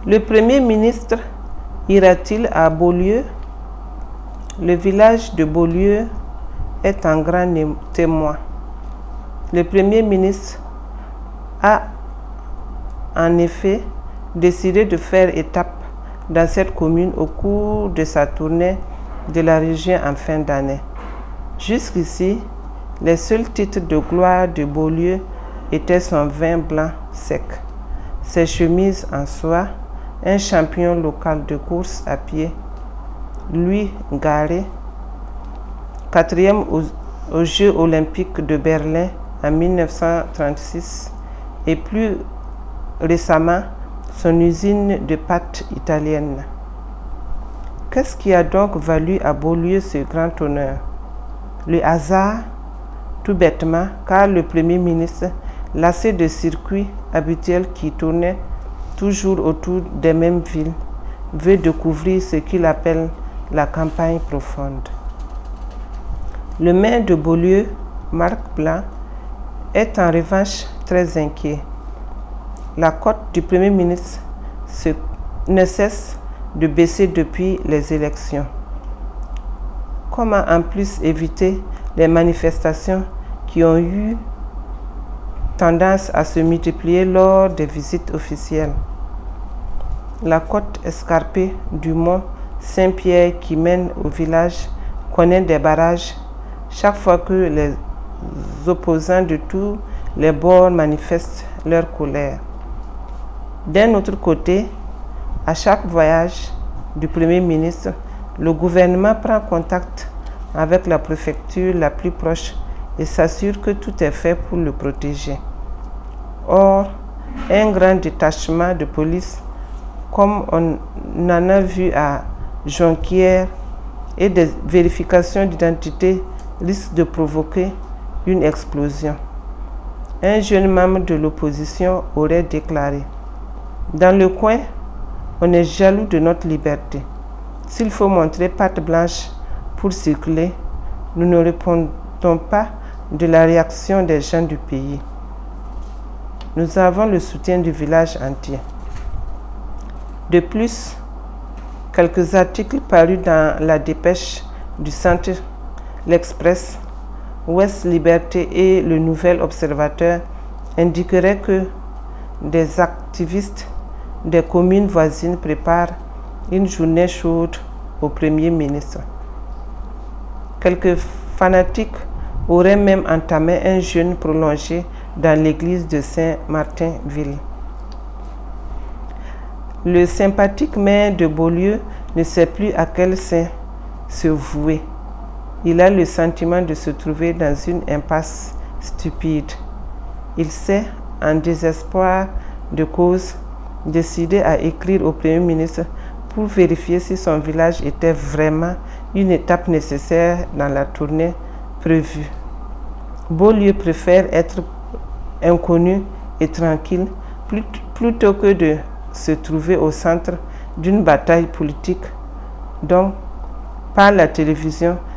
Le Premier ministre ira-t-il à Beaulieu? Le village de Beaulieu est un grand témoin. Le Premier ministre a en effet décidé de faire étape dans cette commune au cours de sa tournée de la région en fin d'année. Jusqu'ici, les seuls titres de gloire de Beaulieu étaient son vin blanc sec, ses chemises en soie, un champion local de course à pied, Louis Garré, 4e aux Jeux olympiques de Berlin en 1936 et plus récemment son usine de pâtes italienne. Qu'est-ce qui a donc valu à Beaulieu ce grand honneur? Le hasard, tout bêtement, car le Premier ministre, lassé de circuits habituels qui tournaient toujours autour des mêmes villes, veut découvrir ce qu'il appelle la campagne profonde. Le maire de Beaulieu, Marc Blanc, est en revanche très inquiet. La cote du Premier ministre ne cesse de baisser depuis les élections. Comment en plus éviter les manifestations qui ont eu tendance à se multiplier lors des visites officielles? La côte escarpée du mont Saint-Pierre qui mène au village connaît des barrages chaque fois que les opposants de tous les bords manifestent leur colère. D'un autre côté, à chaque voyage du Premier ministre, le gouvernement prend contact avec la préfecture la plus proche et s'assure que tout est fait pour le protéger. Or, un grand détachement de police, comme on en a vu à Jonquière, et des vérifications d'identité risquent de provoquer une explosion. Un jeune membre de l'opposition aurait déclaré: dans le coin, on est jaloux de notre liberté. S'il faut montrer patte blanche pour circuler, nous ne répondons pas de la réaction des gens du pays. Nous avons le soutien du village entier. De plus, quelques articles parus dans la dépêche du Centre, l'Express, Ouest Liberté et le Nouvel Observateur indiqueraient que des activistes des communes voisines préparent une journée chaude au Premier ministre. Quelques fanatiques auraient même entamé un jeûne prolongé dans l'église de Saint-Martin-Ville. Le sympathique maire de Beaulieu ne sait plus à quel saint se vouer. Il a le sentiment de se trouver dans une impasse stupide. Il s'est, en désespoir de cause, décidé à écrire au Premier ministre pour vérifier si son village était vraiment une étape nécessaire dans la tournée prévue. Beaulieu préfère être inconnu et tranquille plutôt que de se trouver au centre d'une bataille politique dont, par la télévision,